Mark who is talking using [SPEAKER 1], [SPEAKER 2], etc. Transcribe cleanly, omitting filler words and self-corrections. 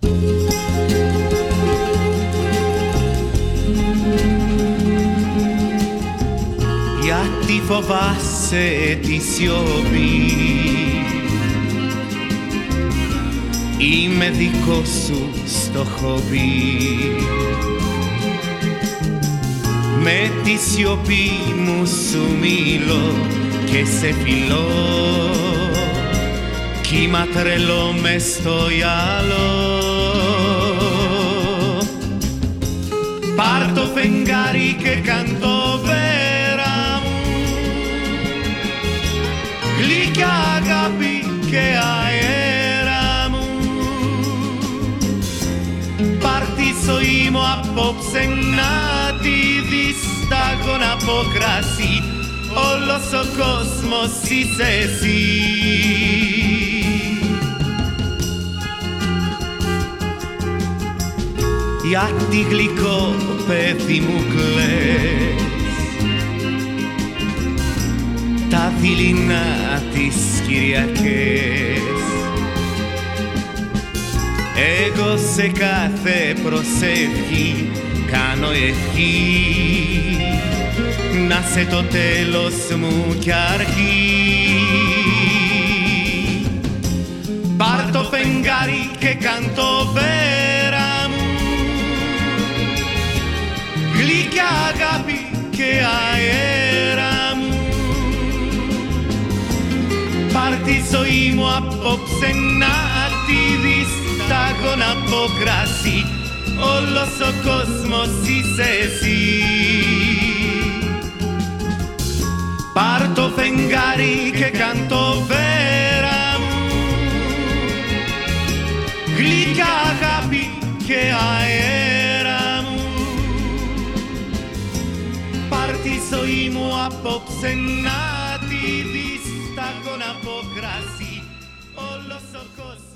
[SPEAKER 1] Γιατί φοβάσαι τη σιωπή? Είμαι δικό σου στο χωβί. Με τη σιωπή μου σου μιλώ και σε φιλώ, κύμα τρελό μες στο γυαλό. Πάρ' το φεγγάρι και κάν' το βέρα μου, γλυκιά αγάπη και αέρα μου. Πάρ' τη ζωή μου απόψε να τη δεις, σταγόνα από κρασί, όλος ο κόσμος είσαι εσύ. Γιατί γλυκό παιδί μου κλαις τα δειλινά τις Κυριακές? Εγώ σε κάθε προσευχή κάνω ευχή, να σε το τέλος μου κι αρχή. Πάρ' το φεγγάρι και κάν' το βέρα μου, γλυκιά αγάπη και αέρα μου. Πάρ' τη ζωή μου απόψε να τη δεις, σταγόνα από κρασί, όλος ο κόσμος είσαι εσύ. Πάρ' το φεγγάρι και κάν' το βέρα μου, γλυκιά αγάπη και αέρα μου. Πάρ' τη ζωή μου απόψε να τη δεις, σταγόνα από κρασί, όλος ο κόσμος.